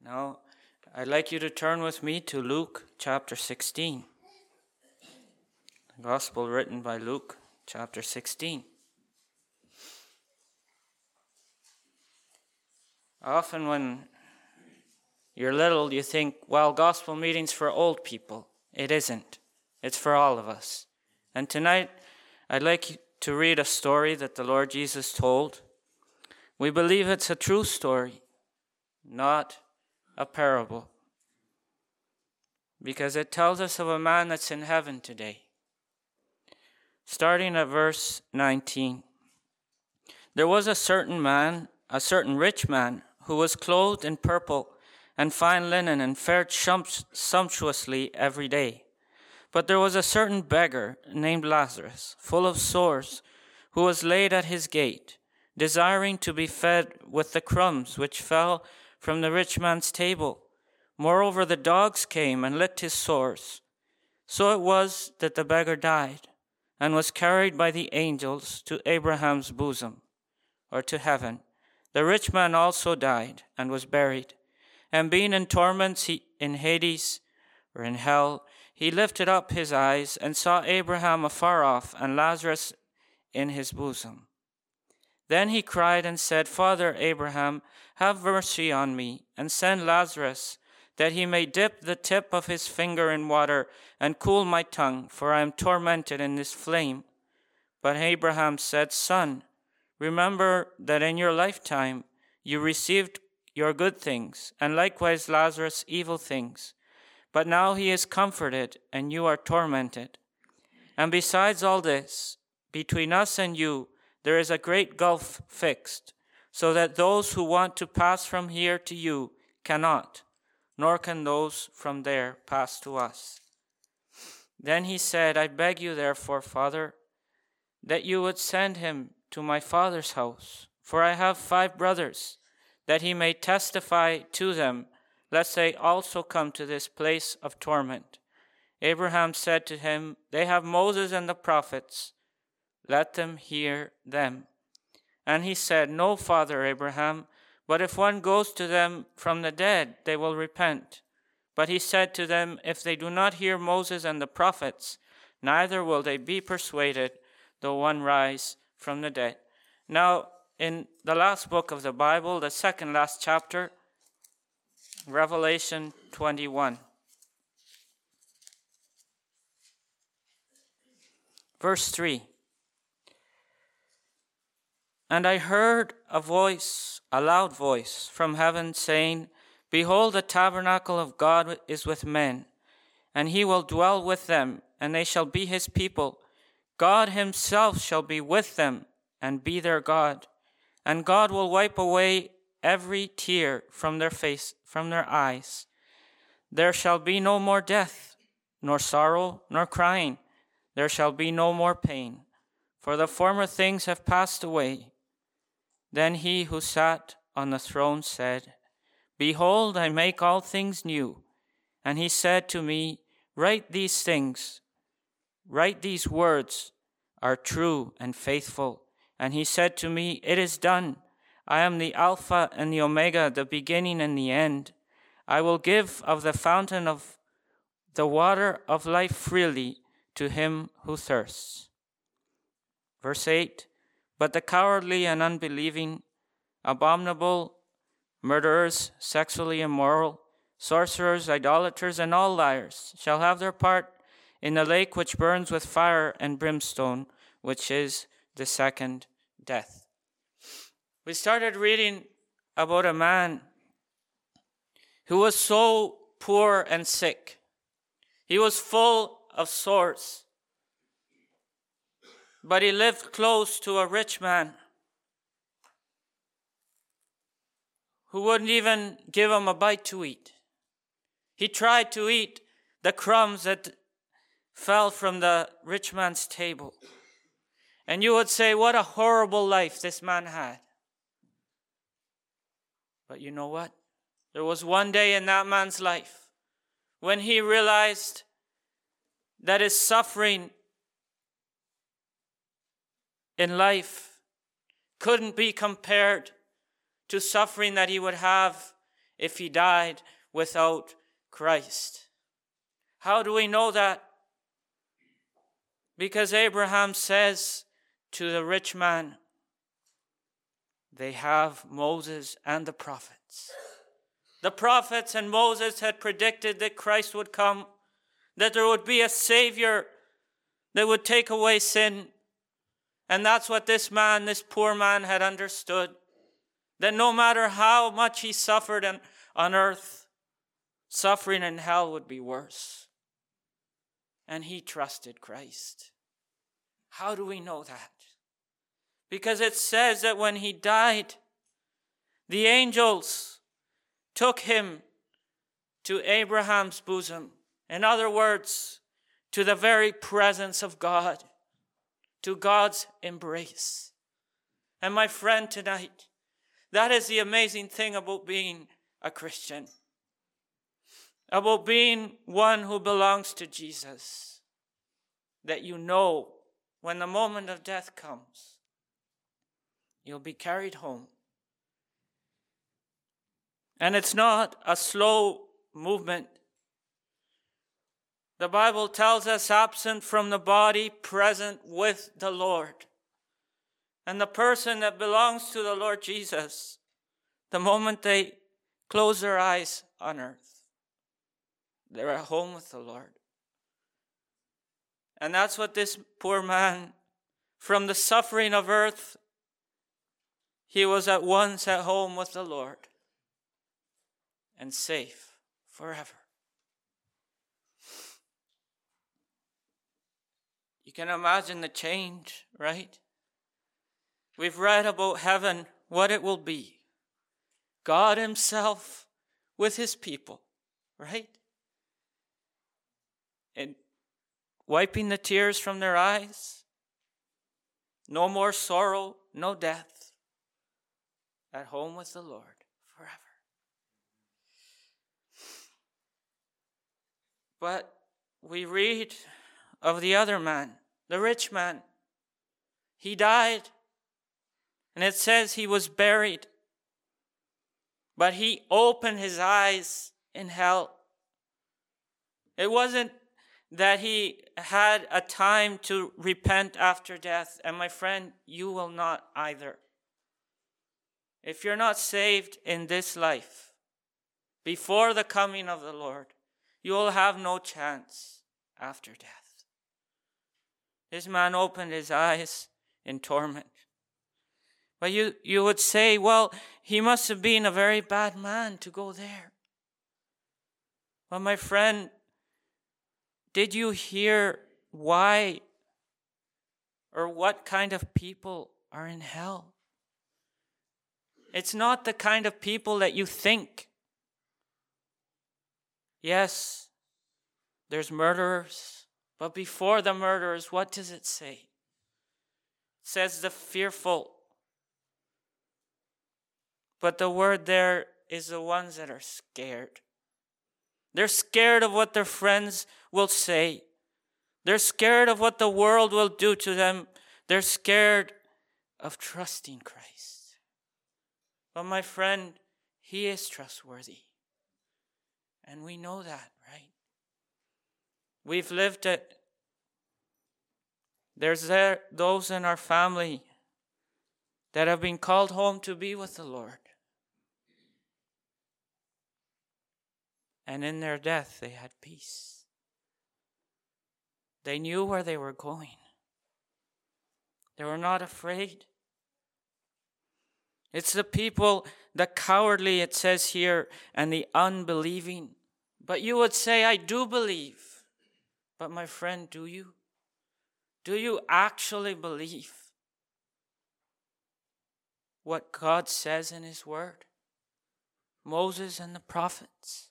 Now, I'd like you to turn with me to Luke chapter 16. The Gospel written by Luke chapter 16. Often when you're little, you think, well, gospel meeting's for old people. It isn't. It's for all of us. And tonight, I'd like you to read a story that the Lord Jesus told. We believe it's a true story, not a parable, because it tells us of a man that's in heaven today. Starting at verse 19. There was a certain rich man, who was clothed in purple and fine linen and fared sumptuously every day. But there was a certain beggar named Lazarus, full of sores, who was laid at his gate, desiring to be fed with the crumbs which fell from the rich man's table. Moreover, the dogs came and licked his sores. So it was that the beggar died, and was carried by the angels to Abraham's bosom, or to heaven. The rich man also died, and was buried. And being in torments in Hades, or in hell, he lifted up his eyes, and saw Abraham afar off, and Lazarus in his bosom. Then he cried and said, Father Abraham, have mercy on me, and send Lazarus, that he may dip the tip of his finger in water, and cool my tongue, for I am tormented in this flame. But Abraham said, Son, remember that in your lifetime you received your good things, and likewise Lazarus evil things. But now he is comforted, and you are tormented. And besides all this, between us and you there is a great gulf fixed, so that those who want to pass from here to you cannot, nor can those from there pass to us. Then he said, I beg you therefore, Father, that you would send him to my father's house, for I have 5 brothers, that he may testify to them, lest they also come to this place of torment. Abraham said to him, They have Moses and the prophets. Let them hear them. And he said, No, Father Abraham, but if one goes to them from the dead, they will repent. But he said to them, If they do not hear Moses and the prophets, neither will they be persuaded, though one rise from the dead. Now, in the last book of the Bible, the second last chapter, Revelation 21. Verse 3. And I heard a loud voice from heaven saying, Behold, the tabernacle of God is with men, and he will dwell with them, and they shall be his people. God himself shall be with them, and be their God. And God will wipe away every tear from their eyes. There shall be no more death, nor sorrow, nor crying. There shall be no more pain, for the former things have passed away. Then he who sat on the throne said, Behold, I make all things new. And he said to me, Write these words are true and faithful. And he said to me, It is done. I am the Alpha and the Omega, the beginning and the end. I will give of the fountain of the water of life freely to him who thirsts. Verse 8, But the cowardly and unbelieving, abominable, murderers, sexually immoral, sorcerers, idolaters, and all liars shall have their part in the lake which burns with fire and brimstone, which is the second death. We started reading about a man who was so poor and sick. He was full of sores. But he lived close to a rich man who wouldn't even give him a bite to eat. He tried to eat the crumbs that fell from the rich man's table. And you would say, what a horrible life this man had. But you know what? There was one day in that man's life when he realized that his suffering in life couldn't be compared to suffering that he would have if he died without Christ. How do we know that? Because Abraham says to the rich man, they have Moses and the prophets. The prophets and Moses had predicted that Christ would come, that there would be a Savior that would take away sin. And that's what this man, this poor man, had understood. That no matter how much he suffered on earth, suffering in hell would be worse. And he trusted Christ. How do we know that? Because it says that when he died, the angels took him to Abraham's bosom. In other words, to the very presence of God, to God's embrace. And my friend, tonight, that is the amazing thing about being a Christian, about being one who belongs to Jesus, that you know when the moment of death comes, you'll be carried home. And it's not a slow movement. The Bible tells us absent from the body, present with the Lord. And the person that belongs to the Lord Jesus, the moment they close their eyes on earth, they're at home with the Lord. And that's what this poor man, from the suffering of earth, he was at once at home with the Lord and safe forever. You can imagine the change, right? We've read about heaven, what it will be. God himself with his people, right? And wiping the tears from their eyes. No more sorrow, no death. At home with the Lord forever. But we read of the other man, the rich man. He died, and it says he was buried. But he opened his eyes in hell. It wasn't that he had a time to repent after death. And my friend, you will not either. If you're not saved in this life, before the coming of the Lord, you will have no chance after death. This man opened his eyes in torment. But you would say, well, he must have been a very bad man to go there. Well, my friend, did you hear why or what kind of people are in hell? It's not the kind of people that you think. Yes, there's murderers, but before the murderers, what does it say? It says the fearful. But the word there is the ones that are scared. They're scared of what their friends will say. They're scared of what the world will do to them. They're scared of trusting Christ. But my friend, he is trustworthy. And we know that, right? We've lived it. There's those in our family that have been called home to be with the Lord. And in their death, they had peace. They knew where they were going. They were not afraid. It's the people, the cowardly, it says here, and the unbelieving. But you would say, I do believe. But my friend, do you? Do you actually believe what God says in his word? Moses and the prophets.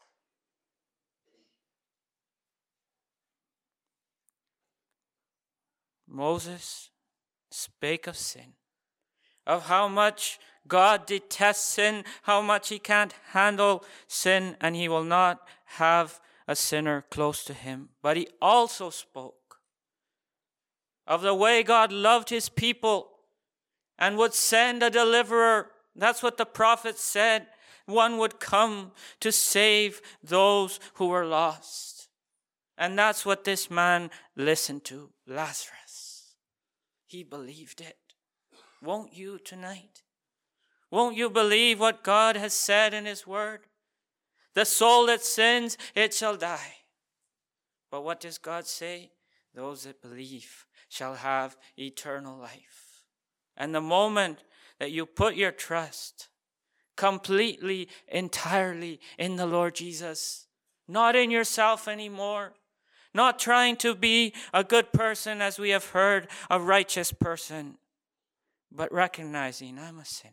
Moses spake of sin, of how much God detests sin, how much he can't handle sin, and he will not have a sinner close to him. But he also spoke of the way God loved his people and would send a deliverer. That's what the prophet said, one would come to save those who were lost. And that's what this man listened to, Lazarus. He believed it. Won't you tonight? Won't you believe what God has said in his word? The soul that sins, it shall die. But what does God say? Those that believe shall have eternal life. And the moment that you put your trust completely, entirely in the Lord Jesus, not in yourself anymore, not trying to be a good person as we have heard, a righteous person, but recognizing I'm a sinner.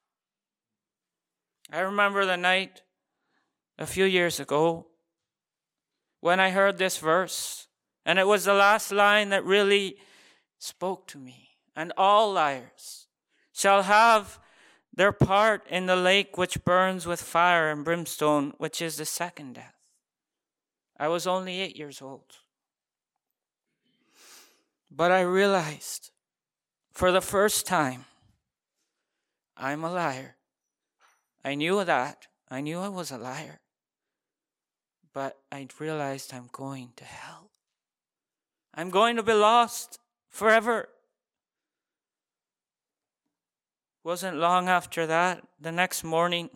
I remember the night a few years ago when I heard this verse, and it was the last line that really spoke to me. And all liars shall have their part in the lake which burns with fire and brimstone, which is the second death. I was only 8 years old. But I realized for the first time, I'm a liar. I knew that. I knew I was a liar. But I realized I'm going to hell. I'm going to be lost forever. Wasn't long after that, the next morning,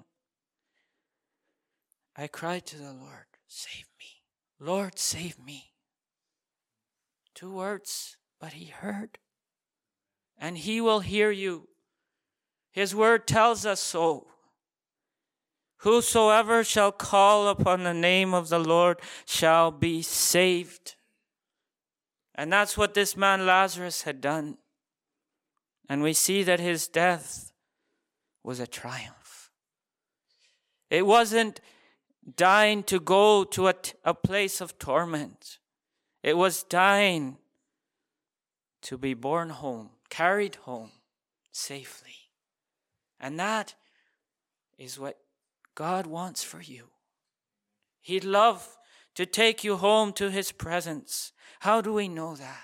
I cried to the Lord, save me. Lord, save me. 2 words, but he heard. And he will hear you. His word tells us so. Whosoever shall call upon the name of the Lord shall be saved. And that's what this man Lazarus had done. And we see that his death was a triumph. It wasn't dying to go to a place of torment. It was dying to be borne home, carried home safely. And that is what God wants for you. He'd love to take you home to his presence. How do we know that?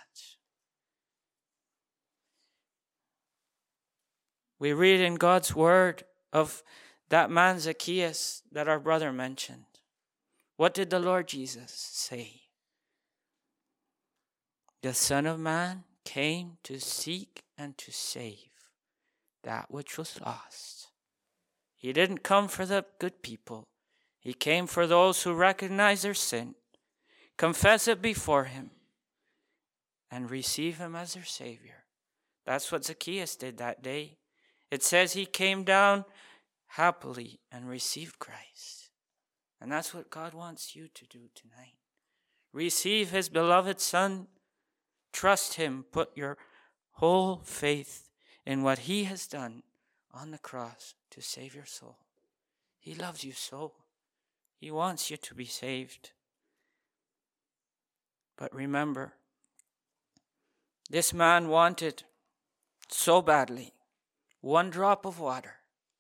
We read in God's word of that man Zacchaeus that our brother mentioned. What did the Lord Jesus say? The Son of Man came to seek and to save that which was lost. He didn't come for the good people. He came for those who recognize their sin, confess it before him, and receive him as their Savior. That's what Zacchaeus did that day. It says he came down happily and received Christ. And that's what God wants you to do tonight. Receive his beloved Son. Trust him. Put your whole faith in what he has done on the cross to save your soul. He loves you so. He wants you to be saved. But remember, this man wanted so badly 1 drop of water.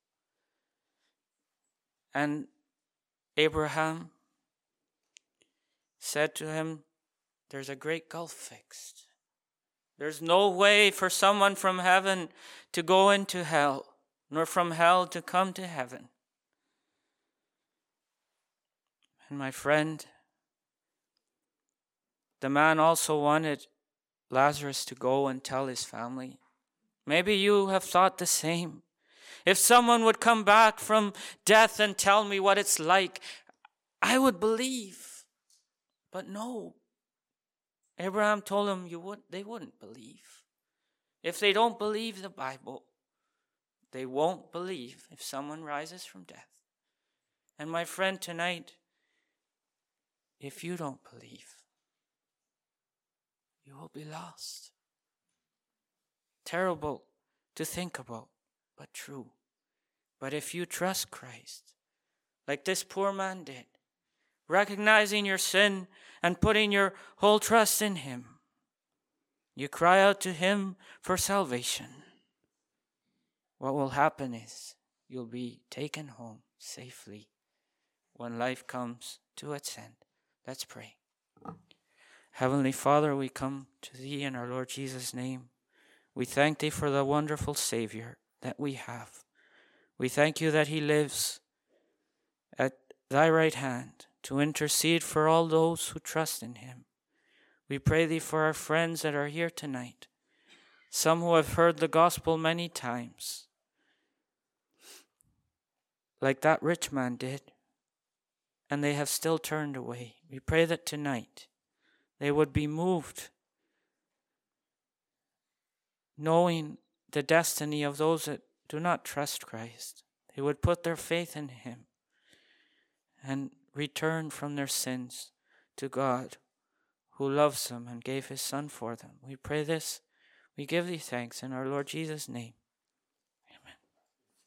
And Abraham said to him, there's a great gulf fixed. There's no way for someone from heaven to go into hell, nor from hell to come to heaven. And my friend, the man also wanted Lazarus to go and tell his family. Maybe you have thought the same. If someone would come back from death and tell me what it's like, I would believe. But no. Abraham told him they wouldn't believe. If they don't believe the Bible, they won't believe if someone rises from death. And my friend, tonight, if you don't believe, you will be lost. Terrible to think about, but true. But if you trust Christ, like this poor man did, recognizing your sin and putting your whole trust in him, you cry out to him for salvation. What will happen is you'll be taken home safely when life comes to its end. Let's pray. Heavenly Father, we come to thee in our Lord Jesus' name. We thank thee for the wonderful Savior that we have. We thank you that he lives, thy right hand to intercede for all those who trust in him. We pray thee for our friends that are here tonight, some who have heard the gospel many times, like that rich man did, and they have still turned away. We pray that tonight they would be moved, knowing the destiny of those that do not trust Christ. They would put their faith in him and return from their sins to God, who loves them and gave his Son for them. We pray this. We give thee thanks in our Lord Jesus' name.